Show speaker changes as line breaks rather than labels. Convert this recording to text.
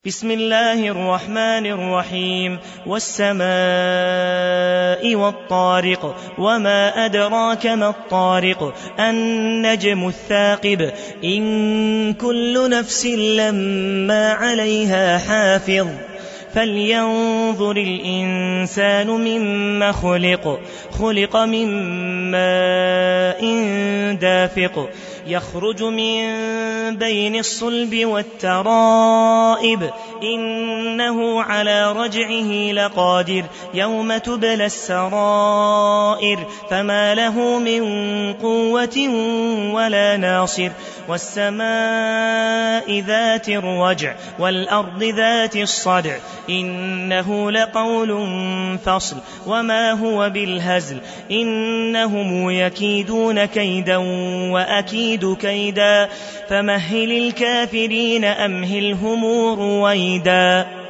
بسم الله الرحمن الرحيم. والسماء والطارق وما أدراك ما الطارق النجم الثاقب إن كل نفس لما عليها حافظ فلينظر الإنسان مما خلق من ماء دافق يخرج من بين الصلب والترائب إنه على رجعه لقادر يوم تبلى السرائر فما له من قوة ولا ناصر والسماء ذات الرجع والأرض ذات الصدع إنه لقول فصل وما هو بالهزل إنهم يكيدون كيدا وأكيد كيدا فمهل الكافرين أمهلهم رويدا.